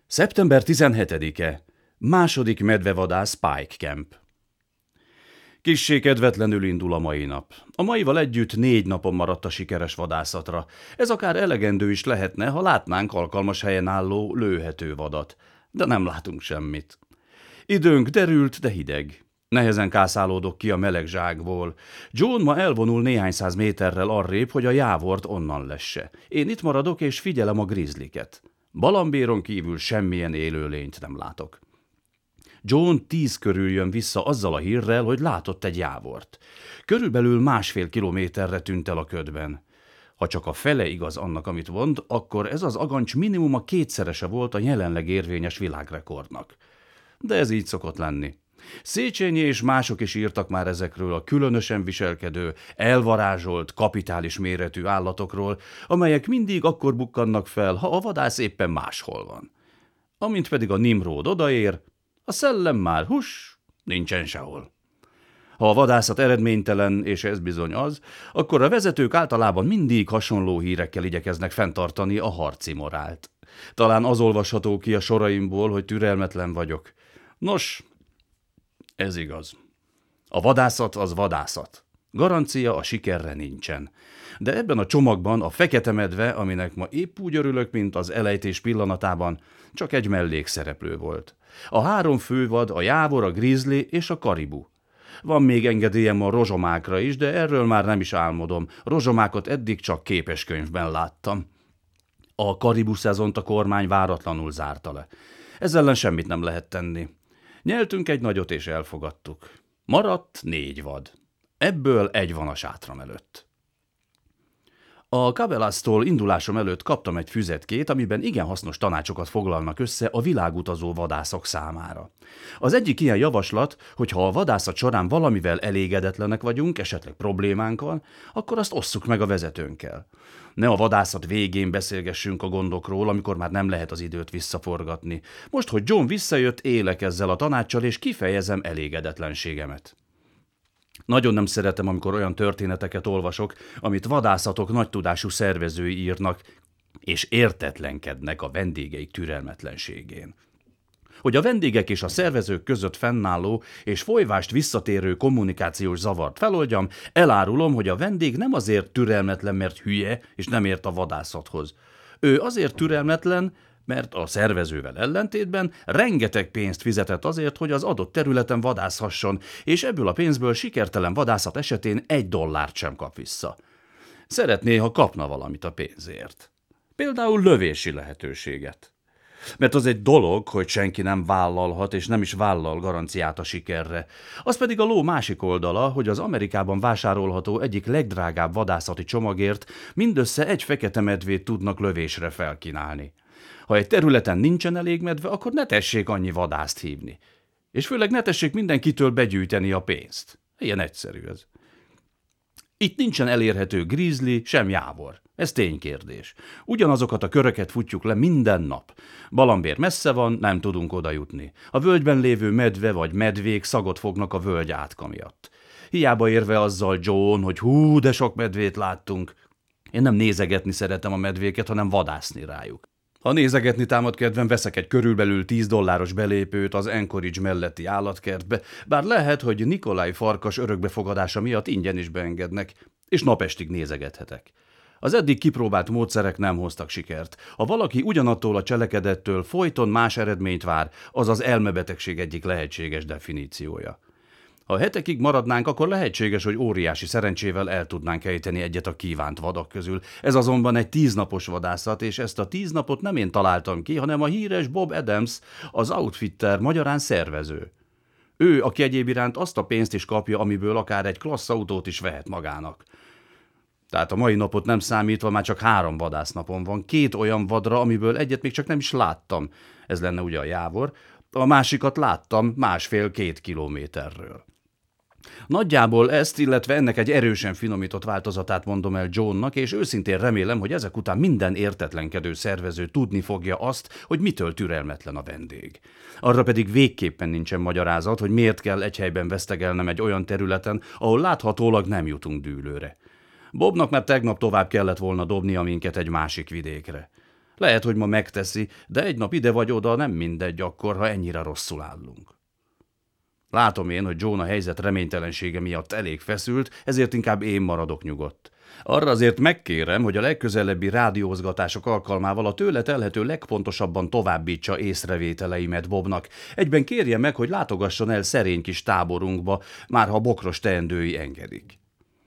Szeptember 17-e. Második medvevadász Pike Camp. Kissé kedvetlenül indul a mai nap. A maival együtt 4 napon maradt a sikeres vadászatra. Ez akár elegendő is lehetne, ha látnánk alkalmas helyen álló, lőhető vadat. De nem látunk semmit. Időnk derült, de hideg. Nehezen kászálódok ki a meleg zsákból. John ma elvonul néhány száz méterrel arrébb, hogy a jávort onnan lesse. Én itt maradok és figyelem a grizzliket. Balambéron kívül semmilyen élőlényt nem látok. John 10 körül jön vissza azzal a hírrel, hogy látott egy jávort. Körülbelül 1,5 kilométerre tűnt el a ködben. Ha csak a fele igaz annak, amit mond, akkor ez az agancs minimum a 2-szerese volt a jelenleg érvényes világrekordnak. De ez így szokott lenni. Széchenyi és mások is írtak már ezekről a különösen viselkedő, elvarázsolt, kapitális méretű állatokról, amelyek mindig akkor bukkannak fel, ha a vadász éppen máshol van. Amint pedig a Nimród odaér, a szellem már nincsen sehol. Ha a vadászat eredménytelen, és ez bizony az, akkor a vezetők általában mindig hasonló hírekkel igyekeznek fenntartani a harci morált. Talán az olvasható ki a soraimból, hogy türelmetlen vagyok. Nos, ez igaz. A vadászat az vadászat. Garancia a sikerre nincsen. De ebben a csomagban a fekete medve, aminek ma épp úgy örülök, mint az elejtés pillanatában, csak egy mellékszereplő volt. A 3 fővad, a jávor, a grizzly és a karibu. Van még engedélyem a rozsomákra is, de erről már nem is álmodom. Rozsomákat eddig csak képeskönyvben láttam. A karibu szezont a kormány váratlanul zárta le. Ezzel ellen semmit nem lehet tenni. Nyeltünk egy nagyot és elfogadtuk. Maradt 4 vad. Ebből 1 van a sátram előtt. A Cabelassztól indulásom előtt kaptam egy füzetkét, amiben igen hasznos tanácsokat foglalnak össze a világutazó vadászok számára. Az egyik ilyen javaslat, hogy ha a vadászat során valamivel elégedetlenek vagyunk, esetleg problémánk van, akkor azt osszuk meg a vezetőnkkel. Ne a vadászat végén beszélgessünk a gondokról, amikor már nem lehet az időt visszaforgatni. Most, hogy John visszajött, élek ezzel a tanáccsal, és kifejezem elégedetlenségemet. Nagyon nem szeretem, amikor olyan történeteket olvasok, amit vadászatok nagy tudású szervezői írnak, és értetlenkednek a vendégeik türelmetlenségén. Hogy a vendégek és a szervezők között fennálló és folyvást visszatérő kommunikációs zavart feloldjam, elárulom, hogy a vendég nem azért türelmetlen, mert hülye, és nem ért a vadászathoz. Ő azért türelmetlen, mert a szervezővel ellentétben rengeteg pénzt fizetett azért, hogy az adott területen vadászhasson, és ebből a pénzből sikertelen vadászat esetén $1 sem kap vissza. Szeretné, ha kapna valamit a pénzért. Például lövési lehetőséget. Mert az egy dolog, hogy senki nem vállalhat, és nem is vállal garanciát a sikerre. Az pedig a ló másik oldala, hogy az Amerikában vásárolható egyik legdrágább vadászati csomagért mindössze 1 fekete medvét tudnak lövésre felkínálni. Ha egy területen nincsen elég medve, akkor ne tessék annyi vadászt hívni. És főleg ne tessék mindenkitől begyűjteni a pénzt. Ilyen egyszerű ez. Itt nincsen elérhető grizzly, sem jávor. Ez ténykérdés. Ugyanazokat a köröket futjuk le minden nap. Balambér messze van, nem tudunk oda jutni. A völgyben lévő medve vagy medvék szagot fognak a völgy átka miatt. Hiába érve azzal John, hogy de sok medvét láttunk. Én nem nézegetni szeretem a medvéket, hanem vadászni rájuk. Ha nézegetni támad kedvem, veszek egy körülbelül $10 belépőt az Anchorage melletti állatkertbe, bár lehet, hogy Nikolaj farkas örökbefogadása miatt ingyen is beengednek, és napestig nézegethetek. Az eddig kipróbált módszerek nem hoztak sikert. Ha valaki ugyanattól a cselekedettől folyton más eredményt vár, az az elmebetegség egyik lehetséges definíciója. Ha hetekig maradnánk, akkor lehetséges, hogy óriási szerencsével el tudnánk ejteni egyet a kívánt vadak közül. Ez azonban egy 10 napos vadászat, és ezt a 10 napot nem én találtam ki, hanem a híres Bob Adams, az outfitter, magyarán szervező. Ő, aki egyéb iránt azt a pénzt is kapja, amiből akár egy klassz autót is vehet magának. Tehát a mai napot nem számítva már csak 3 vadásznapom van, 2 olyan vadra, amiből egyet még csak nem is láttam. Ez lenne ugye a jávor. A másikat láttam 1,5-2 kilométerről. Nagyjából ezt, illetve ennek egy erősen finomított változatát mondom el Johnnak, és őszintén remélem, hogy ezek után minden értetlenkedő szervező tudni fogja azt, hogy mitől türelmetlen a vendég. Arra pedig végképpen nincsen magyarázat, hogy miért kell egy helyben vesztegelnem egy olyan területen, ahol láthatólag nem jutunk dűlőre. Bobnak már tegnap tovább kellett volna dobnia minket egy másik vidékre. Lehet, hogy ma megteszi, de egy nap ide vagy oda nem mindegy akkor, ha ennyire rosszul állunk. Látom én, hogy John a helyzet reménytelensége miatt elég feszült, ezért inkább én maradok nyugodt. Arra azért megkérem, hogy a legközelebbi rádiózgatások alkalmával a tőle telhető legpontosabban továbbítsa észrevételeimet Bobnak. Egyben kérje meg, hogy látogasson el szerény kis táborunkba, már ha bokros teendői engedik.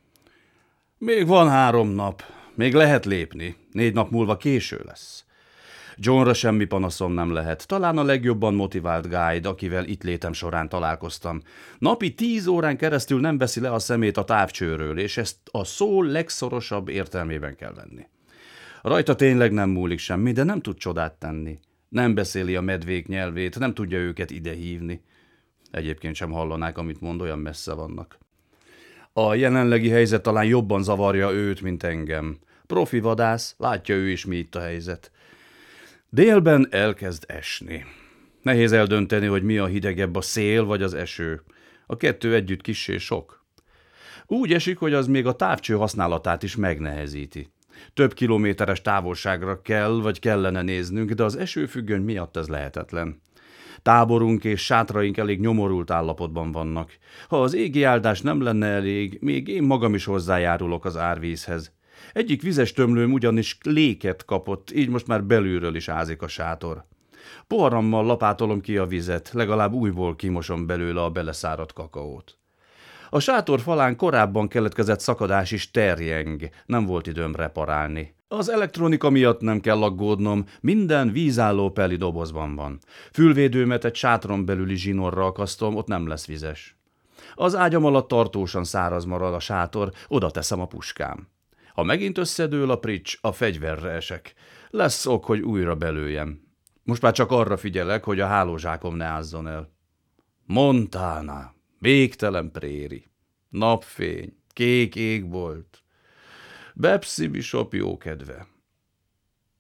Még van 3 nap, még lehet lépni, 4 nap múlva késő lesz. Johnra semmi panaszom nem lehet, talán a legjobban motivált guide, akivel itt létem során találkoztam. Napi 10 órán keresztül nem veszi le a szemét a távcsőről, és ezt a szó legszorosabb értelmében kell venni. Rajta tényleg nem múlik semmi, de nem tud csodát tenni. Nem beszéli a medvék nyelvét, nem tudja őket ide hívni. Egyébként sem hallanák, amit mond, olyan messze vannak. A jelenlegi helyzet talán jobban zavarja őt, mint engem. Profi vadász, látja ő is, mi itt a helyzet. Délben elkezd esni. Nehéz eldönteni, hogy mi a hidegebb, a szél vagy az eső. A kettő együtt kissé sok. Úgy esik, hogy az még a távcső használatát is megnehezíti. Több kilométeres távolságra kell, vagy kellene néznünk, de az esőfüggöny miatt ez lehetetlen. Táborunk és sátraink elég nyomorult állapotban vannak. Ha az égi áldás nem lenne elég, még én magam is hozzájárulok az árvízhez. Egyik vizes tömlőm ugyanis léket kapott, így most már belülről is ázik a sátor. Poharammal lapátolom ki a vizet, legalább újból kimosom belőle a beleszáradt kakaót. A sátor falán korábban keletkezett szakadás is terjeng, nem volt időm reparálni. Az elektronika miatt nem kell aggódnom, minden vízálló peli dobozban van. Fülvédőmet egy sátron belüli zsinórra akasztom, ott nem lesz vizes. Az ágyam alatt tartósan száraz marad a sátor, oda teszem a puskám. Ha megint összedől a prics, a fegyverre esek. Lesz ok, hogy újra belőjem. Most már csak arra figyelek, hogy a hálózsákom ne ázzon el. Montana, végtelen préri, napfény, kék égbolt. Bepsi Bishop jókedve.